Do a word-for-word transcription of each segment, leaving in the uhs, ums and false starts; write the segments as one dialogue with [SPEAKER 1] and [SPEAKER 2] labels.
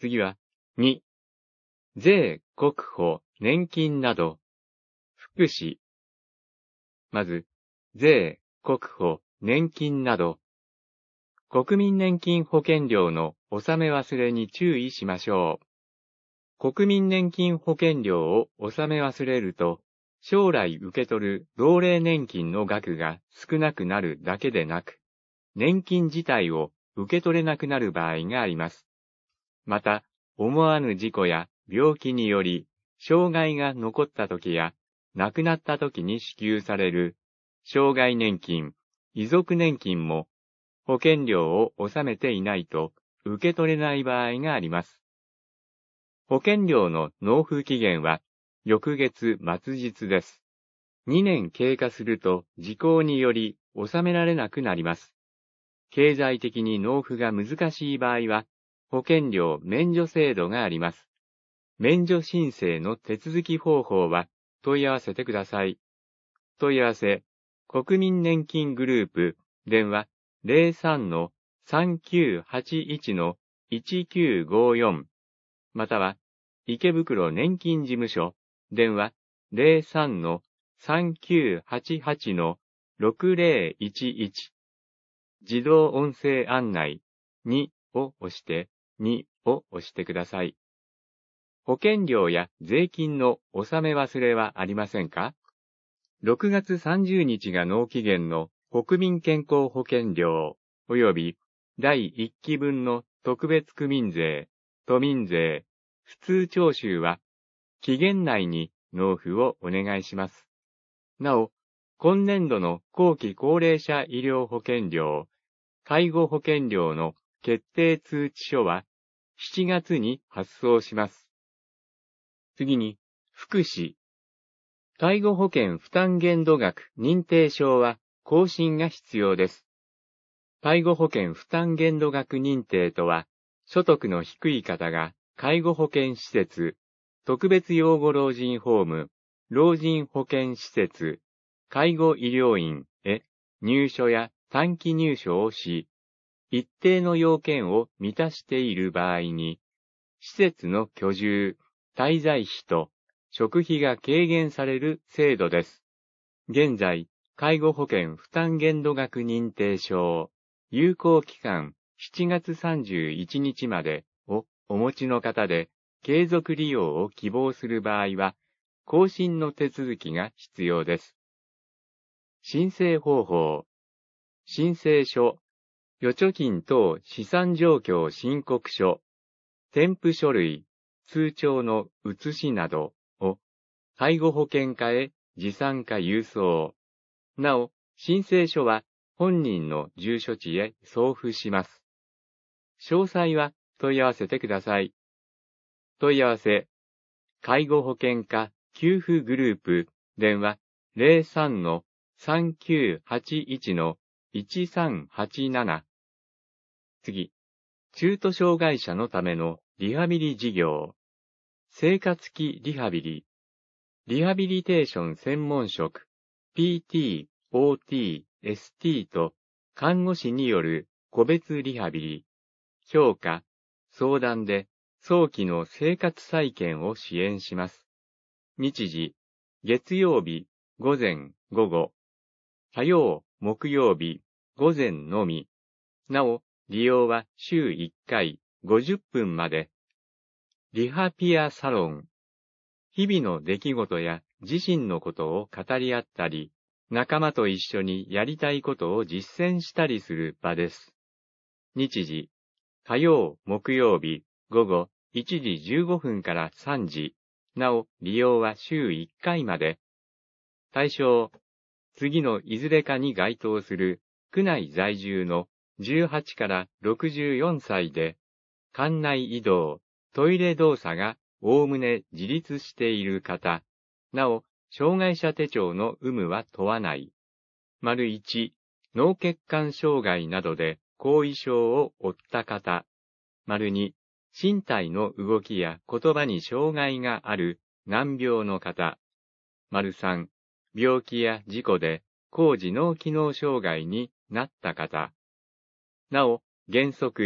[SPEAKER 1] 次は、に、税、国保、年金など、福祉。まず、税、国保、年金など、国民年金保険料の納め忘れに注意しましょう。国民年金保険料を納め忘れると、将来受け取る老齢年金の額が少なくなるだけでなく、年金自体を受け取れなくなる場合があります。また、思わぬ事故や病気により、障害が残った時や亡くなった時に支給される、障害年金、遺族年金も、保険料を納めていないと受け取れない場合があります。保険料の納付期限は翌月末日です。にねん経過すると時効により納められなくなります。経済的に納付が難しい場合は保険料免除制度があります。免除申請の手続き方法は問い合わせてください。問い合わせ、国民年金グループ、電話 ゼロさんのさんきゅうはちいちのいちきゅうごよん または池袋年金事務所、電話 ゼロさんのさんきゅうはちはちのろくゼロいちいち 自動音声案内にを押してにを押してください。保険料や税金の納め忘れはありませんか？ろくがつさんじゅうにちが納期限の国民健康保険料及びだいいっきぶんの特別区民税、都民税、普通徴収は期限内に納付をお願いします。なお、今年度の後期高齢者医療保険料、介護保険料の決定通知書はしちがつに発送します。次に、福祉。介護保険負担限度額認定証は更新が必要です。介護保険負担限度額認定とは、所得の低い方が介護保険施設、特別養護老人ホーム、老人保健施設、介護医療院へ入所や短期入所をし、一定の要件を満たしている場合に、施設の居住、滞在費と食費が軽減される制度です。現在、介護保険負担限度額認定証、有効期間しちがつさんじゅういちにちまでをお持ちの方で、継続利用を希望する場合は、更新の手続きが必要です。申請方法。申請書、預貯金等資産状況申告書、添付書類、通帳の写しなどを介護保険課へ持参か郵送。なお、申請書は本人の住所地へ送付します。詳細は問い合わせてください。問い合わせ、介護保険課給付グループ、電話 ゼロさんのさんきゅうはちいちのいちさんはちなな。次、中途障害者のためのリハビリ事業、生活期リハビリ、リハビリテーション専門職、ピーティー、オーティー、エスティー と看護師による個別リハビリ、評価、相談で早期の生活再建を支援します。日時、月曜日、午前、午後、火曜、木曜日、午前のみ。なお、利用は週いっかい、ごじゅっぷんまで。リハピアサロン。日々の出来事や自身のことを語り合ったり、仲間と一緒にやりたいことを実践したりする場です。日時、火曜、木曜日、午後いちじじゅうごふんからさんじ。なお、利用は週いっかいまで。対象、次のいずれかに該当する区内在住のじゅうはちからろくじゅうよんさいで、館内移動、トイレ動作がおおむね自立している方。なお、障害者手帳の有無は問わない。丸いち、脳血管障害などで後遺症を負った方。丸に、身体の動きや言葉に障害がある難病の方。丸さん、病気や事故で高次脳機能障害になった方。なお、原則、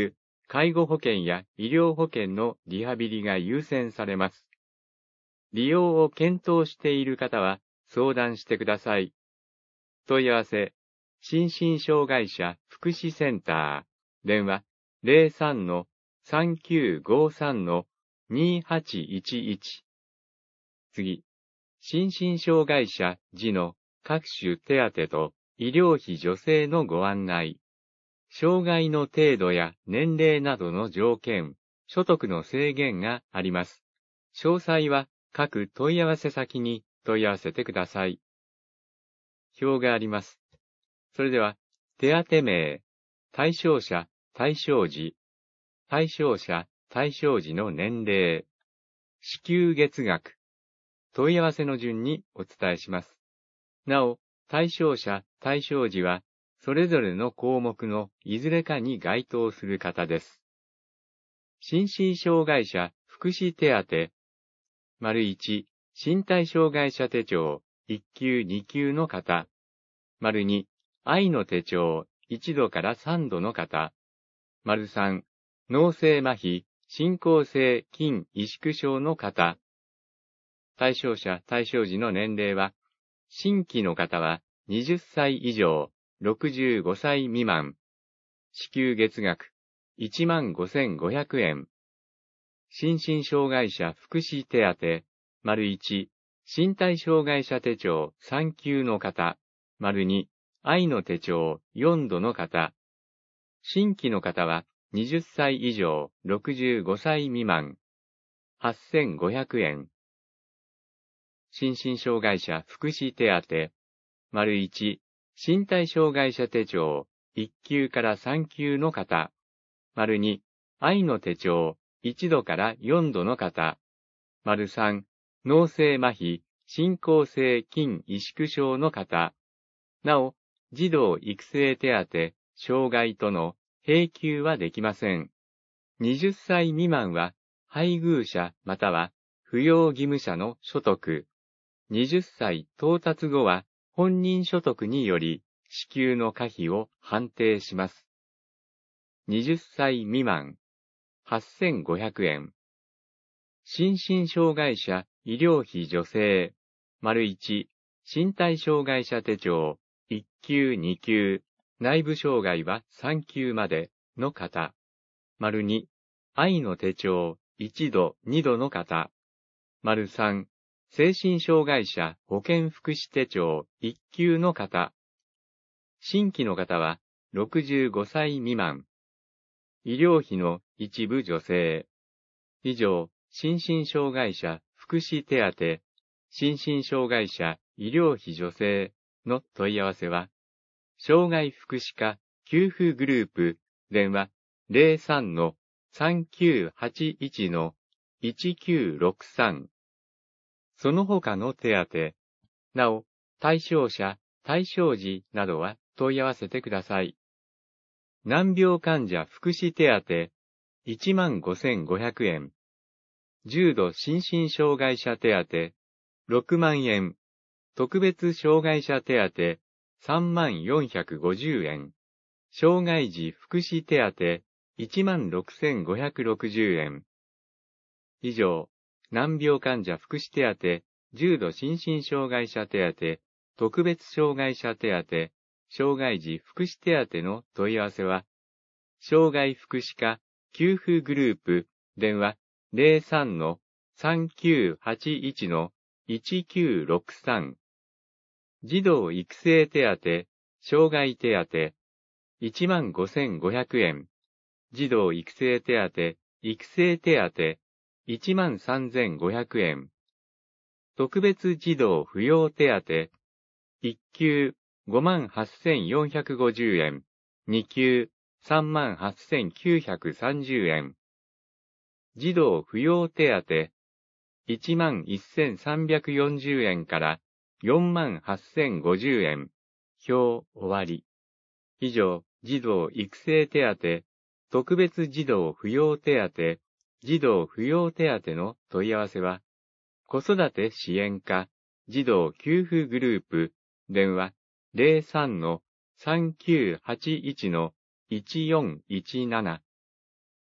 [SPEAKER 1] 介護保険や医療保険のリハビリが優先されます。利用を検討している方は相談してください。問い合わせ、心身障害者福祉センター、電話 ゼロさんのさんきゅうごさんのにはちいちいち。次、心身障害者児の各種手当と医療費助成のご案内。障害の程度や年齢などの条件、所得の制限があります。詳細は各問い合わせ先に問い合わせてください。表があります。それでは、手当名、対象者、対象時、対象者、対象時の年齢、支給月額、問い合わせの順にお伝えします。なお、対象者、対象時は、それぞれの項目のいずれかに該当する方です。心身障害者福祉手当、丸いち、身体障害者手帳いっ級に級の方、丸に、愛の手帳いちどからさんどの方、丸さん、脳性麻痺、進行性筋萎縮症の方。対象者対象時の年齢は、新規の方ははたち以上、ろくじゅうごさい未満。支給月額いちまんごせんごひゃくえん。心身障害者福祉手当、丸いち、身体障害者手帳さん級の方、丸に、愛の手帳よんどの方。新規の方ははたち以上、ろくじゅうごさい未満。はっせんごひゃくえん。心身障害者福祉手当、丸いち、身体障害者手帳いっ級からさん級の方、丸に、愛の手帳いちどからよんどの方、丸さん、脳性麻痺、進行性筋萎縮症の方、なお、児童育成手当、障害との並級はできません。はたち未満は、配偶者または扶養義務者の所得。はたち到達後は、本人所得により、支給の可否を判定します。はたち未満、はっせんごひゃくえん。心身障害者医療費助成、丸いち、身体障害者手帳、いっ級に級、内部障害はさん級までの方、丸に、愛の手帳いちどにどの方、丸さん、精神障害者保健福祉手帳いっ級の方。新規の方はろくじゅうごさい未満。医療費の一部助成。以上、心身障害者福祉手当、心身障害者医療費助成の問い合わせは、障害福祉課給付グループ電話 ゼロさんのさんきゅうはちいちのいちきゅうろくさん。その他の手当、なお、対象者、対象時などは問い合わせてください。難病患者福祉手当、いちまんごせんごひゃくえん。重度心身障害者手当、ろくまんえん。特別障害者手当、さんまんよんひゃくごじゅうえん。障害児福祉手当、いちまんろくせんごひゃくろくじゅうえん。以上、難病患者福祉手当、重度心身障害者手当、特別障害者手当、障害児福祉手当の問い合わせは、障害福祉課給付グループ電話 ゼロさんのさんきゅうはちいちのいちきゅうろくさん。児童育成手当、障害手当、いちまんごせんごひゃくえん。児童育成手当、育成手当、いちまんさんぜんごひゃくえん。特別児童扶養手当、いっ級ごまんはっせんよんひゃくごじゅうえん、に級さんまんはっせんきゅうひゃくさんじゅうえん。児童扶養手当、いちまんせんさんびゃくよんじゅうえんからよんまんはっせんごじゅうえん。表終わり。以上、児童育成手当、特別児童扶養手当、児童扶養手当の問い合わせは、子育て支援課、児童給付グループ、電話 ゼロさんのさんきゅうはちいちのいちよんいちなな。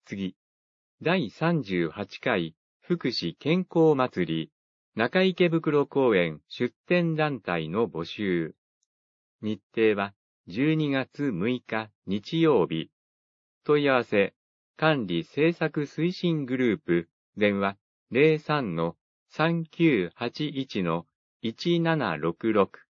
[SPEAKER 1] 次、だいさんじゅうはちかい福祉健康祭り中池袋公園出展団体の募集。日程はじゅうにがつむいか日曜日。問い合わせ、管理政策推進グループ、電話 ゼロさんのさんきゅうはちいちのいちななろくろく。